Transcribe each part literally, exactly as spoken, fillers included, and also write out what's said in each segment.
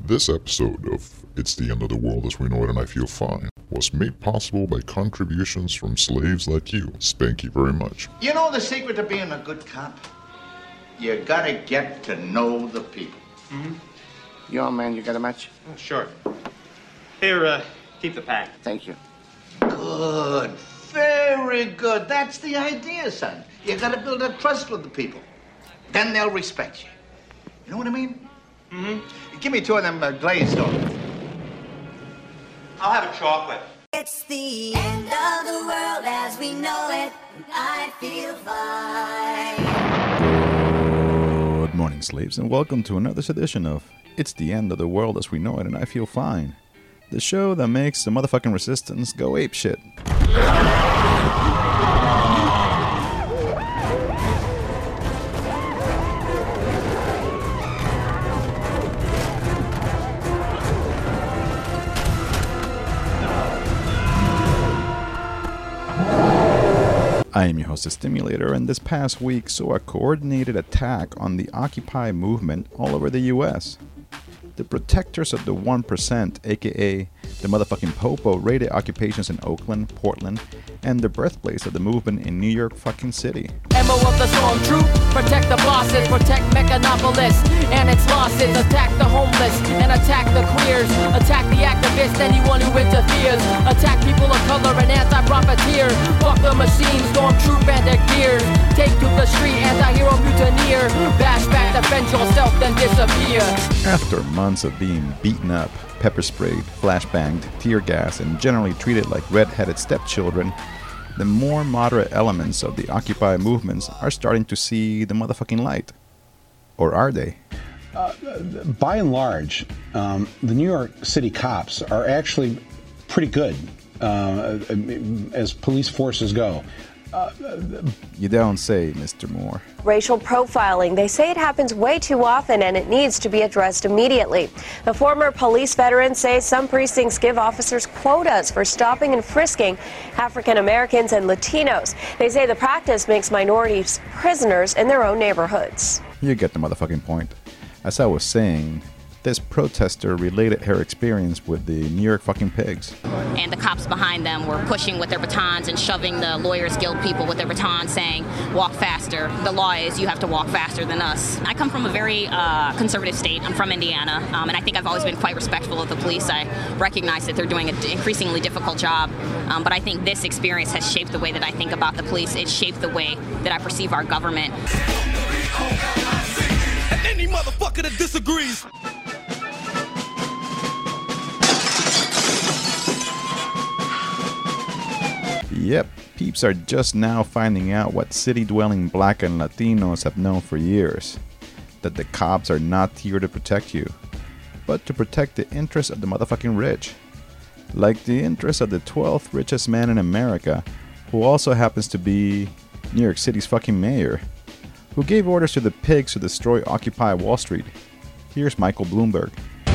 This episode of It's the End of the World as We Know It and I Feel Fine was made possible by contributions from slaves like you. Thank you very much. You know the secret to being a good cop? You gotta get to know the people. Mm-hmm. Yo, man, you got a match? Oh, sure. Here, uh, keep the pack. Thank you. Good. Very good. That's the idea, son. You gotta build a trust with the people. Then they'll respect you. You know what I mean? Mm-hmm. Give me two of them uh, glazed donuts. I'll have a chocolate. It's the end of the world as we know it. I feel fine. Good morning, slaves, and welcome to another edition of It's the End of the World as We Know It and I Feel Fine. The show that makes the motherfucking resistance go apeshit. I am your host, the Stimulator, and this past week saw a coordinated attack on the Occupy movement all over the U S. The protectors of the one percent, aka the motherfucking Popo, raided occupations in Oakland, Portland, and the birthplace of the movement in New York fucking City. M O of the storm troop, protect the bosses, protect mechanopolis and its losses, attack the homeless and attack the queers, attack the activists, anyone who interferes, attack people of color and anti-profiteer, fuck the machine, storm troop and their gears, take to the street, anti-hero mutineer, bash back, defend yourself, then disappear. After months of being beaten up, pepper sprayed, flashbanged, tear gassed, and generally treated like red-headed stepchildren, the more moderate elements of the Occupy movements are starting to see the motherfucking light. Or are they? Uh, by and large, um, the New York City cops are actually pretty good uh, as police forces go. Uh, you don't say, Mister Moore. Racial profiling. They say it happens way too often and it needs to be addressed immediately. The former police veteran says some precincts give officers quotas for stopping and frisking African Americans and Latinos. They say the practice makes minorities prisoners in their own neighborhoods. You get the motherfucking point. As I was saying, this protester related her experience with the New York fucking pigs. And the cops behind them were pushing with their batons and shoving the Lawyers Guild people with their batons, saying, walk faster. The law is you have to walk faster than us. I come from a very uh, conservative state. I'm from Indiana, um, and I think I've always been quite respectful of the police. I recognize that they're doing an increasingly difficult job, um, but I think this experience has shaped the way that I think about the police. It's shaped the way that I perceive our government. And any motherfucker that disagrees. Yep, peeps are just now finding out what city-dwelling black and Latinos have known for years. That the cops are not here to protect you, but to protect the interests of the motherfucking rich. Like the interests of the twelfth richest man in America, who also happens to be New York City's fucking mayor, who gave orders to the pigs to destroy Occupy Wall Street. Here's Michael Bloomberg.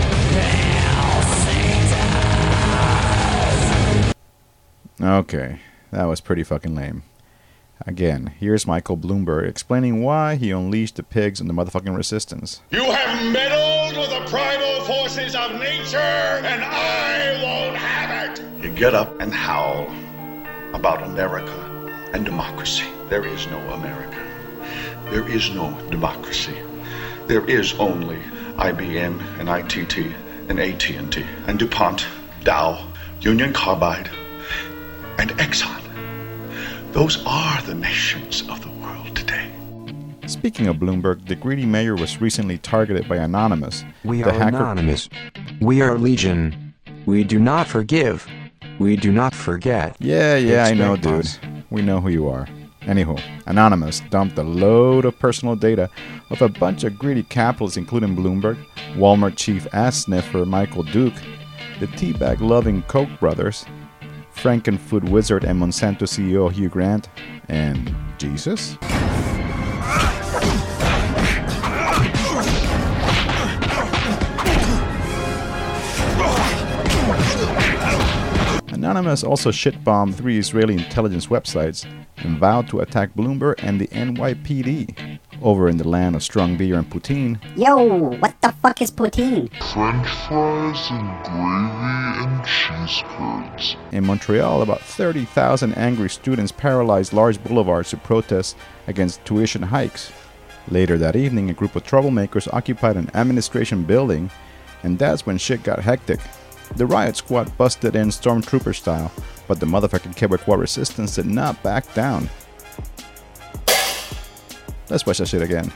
Okay. That was pretty fucking lame. Again, here's Michael Bloomberg explaining why he unleashed the pigs and the motherfucking resistance. You have meddled with the primal forces of nature, and I won't have it! You get up and howl about America and democracy. There is no America. There is no democracy. There is only I B M and I T T and A T and T and DuPont, Dow, Union Carbide, and Exxon. Those are the nations of the world today. Speaking of Bloomberg, the greedy mayor was recently targeted by Anonymous. We the are hacker- Anonymous. We are Legion. We do not forgive. We do not forget. Yeah, yeah, I know, Expect dude. us. We know who you are. Anywho, Anonymous dumped a load of personal data of a bunch of greedy capitalists, including Bloomberg, Walmart chief ass sniffer Michael Duke, the teabag-loving Koch brothers, Frankenfood wizard and Monsanto C E O Hugh Grant, and Jesus? Anonymous also shit-bombed three Israeli intelligence websites and vowed to attack Bloomberg and the N Y P D. Over in the land of strong beer and poutine. Yo, what the fuck is poutine? French fries and gravy and cheese curds. In Montreal, about thirty thousand angry students paralyzed large boulevards to protest against tuition hikes. Later that evening, a group of troublemakers occupied an administration building, and that's when shit got hectic. The riot squad busted in stormtrooper style, but the motherfucking Quebecois resistance did not back down. Let's watch that shit again.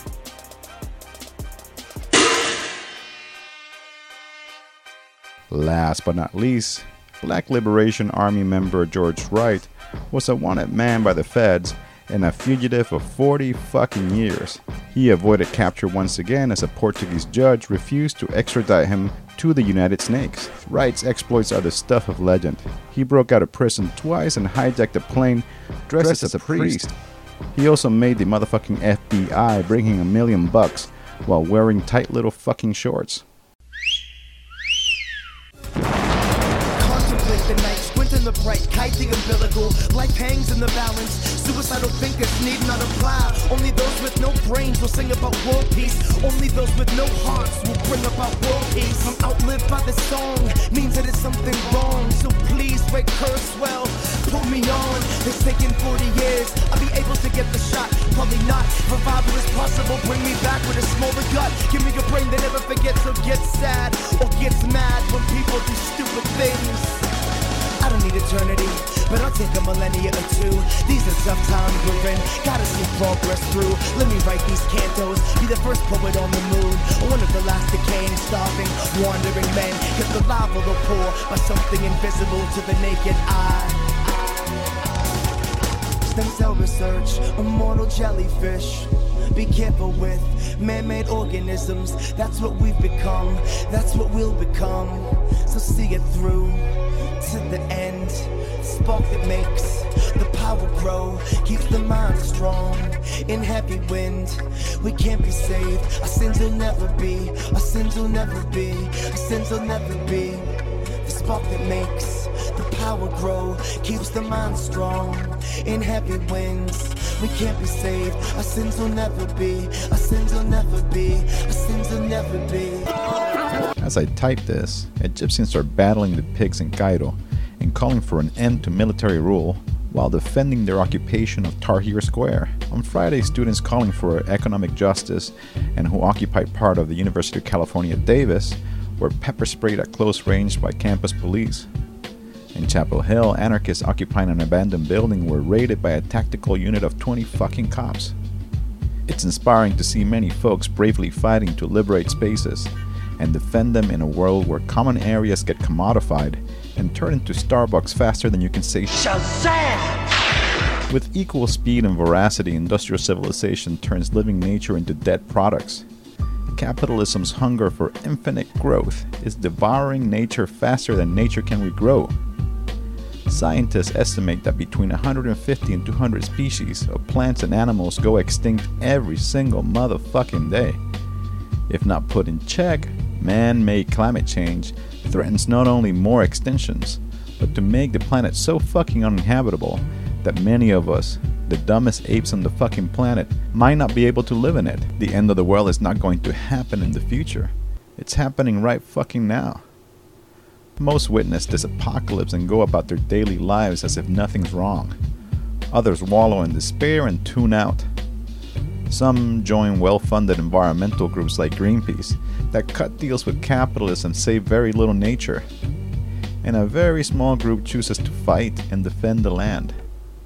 Last but not least, Black Liberation Army member George Wright was a wanted man by the feds and a fugitive for forty fucking years. He avoided capture once again as a Portuguese judge refused to extradite him to the United Snakes. Wright's exploits are the stuff of legend. He broke out of prison twice and hijacked a plane dressed, dressed as a priest. priest. He also made the motherfucking F B I bring him a million bucks while wearing tight little fucking shorts. Contemplate the night, squint in the bright, kite the umbilical, life hangs in the balance. Suicidal thinkers need not apply. Only those with no brains will sing about world peace. Only those with no hearts will bring about world peace. I'm outlived by this song, means that it's something wrong. So please, Ray Kurzweil, pull me on. It's taken forty years, I'll be able to get the shot. Probably not, revival is possible. Bring me back with a smaller gut. Give me a brain that never forgets or gets sad or gets mad when people do stupid things. I don't need eternity, but I'll take a millennia or two. These are tough times we're in, gotta see progress through. Let me write these cantos, be the first poet on the moon, or one of the last decaying, starving, wandering men. Kept alive although poor by something invisible to the naked eye. Stem cell research, immortal jellyfish. Be careful with man-made organisms. That's what we've become, that's what we'll become. So see it through to the end. Spark that makes the power grow, keeps the mind strong in heavy wind. We can't be saved, our sins will never be, our sins will never be, our sins will never be. The spark that makes the power grow, keeps the mind strong in heavy winds. We can't be saved, our sins will never be, our sins will never be, our sins will never be. As I type this, Egyptians are battling the pigs in Cairo and calling for an end to military rule while defending their occupation of Tahrir Square. On Friday, students calling for economic justice and who occupied part of the University of California, Davis, were pepper sprayed at close range by campus police. In Chapel Hill, anarchists occupying an abandoned building were raided by a tactical unit of twenty fucking cops. It's inspiring to see many folks bravely fighting to liberate spaces and defend them in a world where common areas get commodified and turn into Starbucks faster than you can say Shazam! With equal speed and veracity, industrial civilization turns living nature into dead products. Capitalism's hunger for infinite growth is devouring nature faster than nature can regrow. Scientists estimate that between one hundred fifty and two hundred species of plants and animals go extinct every single motherfucking day. If not put in check, man-made climate change threatens not only more extinctions, but to make the planet so fucking uninhabitable that many of us, the dumbest apes on the fucking planet, might not be able to live in it. The end of the world is not going to happen in the future. It's happening right fucking now. Most witness this apocalypse and go about their daily lives as if nothing's wrong. Others wallow in despair and tune out. Some join well-funded environmental groups like Greenpeace that cut deals with capitalists and save very little nature. And a very small group chooses to fight and defend the land.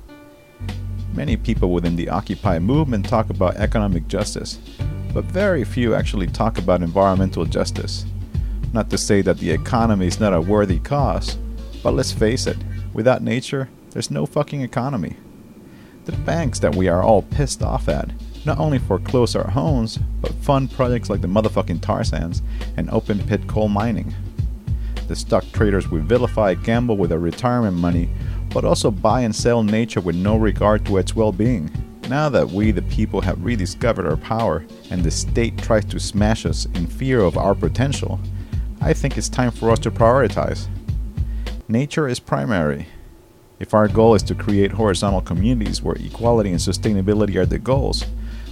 Many people within the Occupy movement talk about economic justice, but very few actually talk about environmental justice. Not to say that the economy is not a worthy cause, but let's face it, without nature, there's no fucking economy. The banks that we are all pissed off at not only foreclose our homes, but fund projects like the motherfucking tar sands and open pit coal mining. The stock traders we vilify gamble with our retirement money, but also buy and sell nature with no regard to its well-being. Now that we the people have rediscovered our power and the state tries to smash us in fear of our potential, I think it's time for us to prioritize. Nature is primary. If our goal is to create horizontal communities where equality and sustainability are the goals,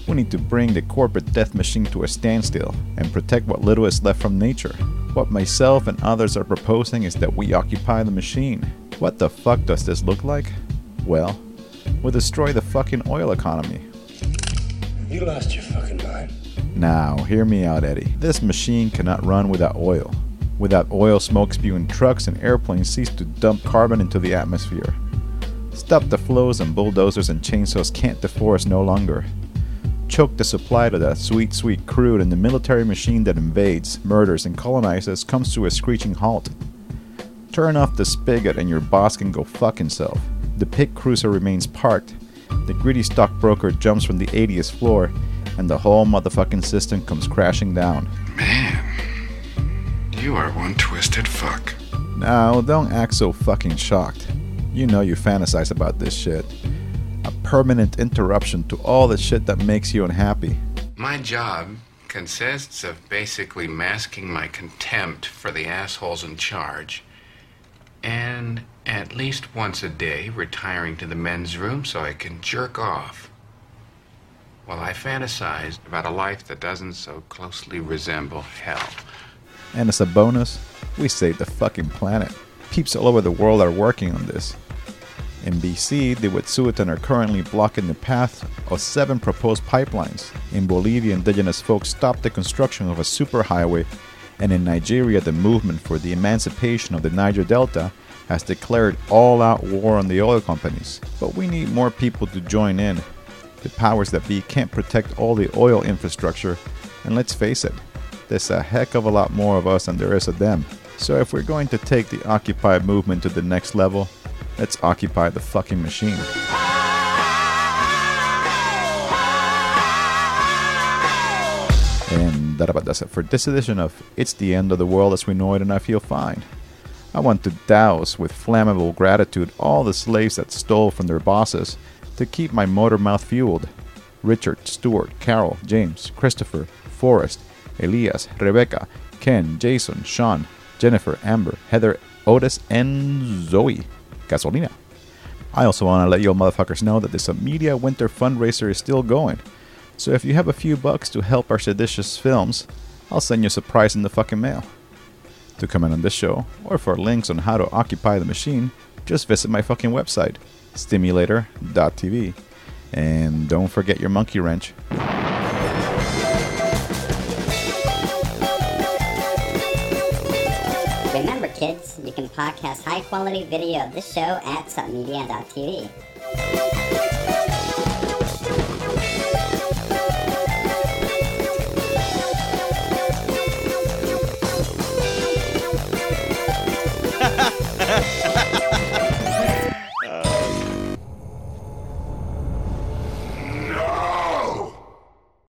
We need to bring the corporate death machine to a standstill and protect what little is left from nature. What myself and others are proposing is that we occupy the machine. What the fuck does this look like? Well, we'll destroy the fucking oil economy. You lost your fucking mind. Now, hear me out, Eddie. This machine cannot run without oil. Without oil, smoke-spewing trucks and airplanes cease to dump carbon into the atmosphere. Stop the flows and bulldozers and chainsaws can't deforest no longer. Choke the supply to that sweet, sweet crude, and the military machine that invades, murders, and colonizes comes to a screeching halt. Turn off the spigot and your boss can go fuck himself. The pit cruiser remains parked. The greedy stockbroker jumps from the eightieth floor, and the whole motherfucking system comes crashing down. Man, you are one twisted fuck. Now, don't act so fucking shocked. You know you fantasize about this shit. A permanent interruption to all the shit that makes you unhappy. My job consists of basically masking my contempt for the assholes in charge, and at least once a day retiring to the men's room so I can jerk off while I fantasize about a life that doesn't so closely resemble hell. And as a bonus, we saved the fucking planet. Peeps all over the world are working on this. In B C, the Wet'suwet'en are currently blocking the path of seven proposed pipelines. In Bolivia, indigenous folks stopped the construction of a superhighway, and in Nigeria, the movement for the emancipation of the Niger Delta has declared all-out war on the oil companies. But we need more people to join in. The powers that be can't protect all the oil infrastructure, and let's face it, there's a heck of a lot more of us than there is of them. So if we're going to take the Occupy movement to the next level, let's occupy the fucking machine. And that about does it for this edition of It's the End of the World as We Know It and I Feel Fine. I want to douse with flammable gratitude all the slaves that stole from their bosses to keep my motor mouth fueled. Richard, Stuart, Carol, James, Christopher, Forrest, Elias, Rebecca, Ken, Jason, Sean, Jennifer, Amber, Heather, Otis, and Zoe. Gasolina. I also want to let you motherfuckers know that this Media Winter fundraiser is still going. So if you have a few bucks to help our seditious films, I'll send you a surprise in the fucking mail. To comment on this show, or for links on how to occupy the machine, just visit my fucking website, stimulator dot t v. And don't forget your monkey wrench. Remember, kids, you can podcast high-quality video of this show at submedia dot t v.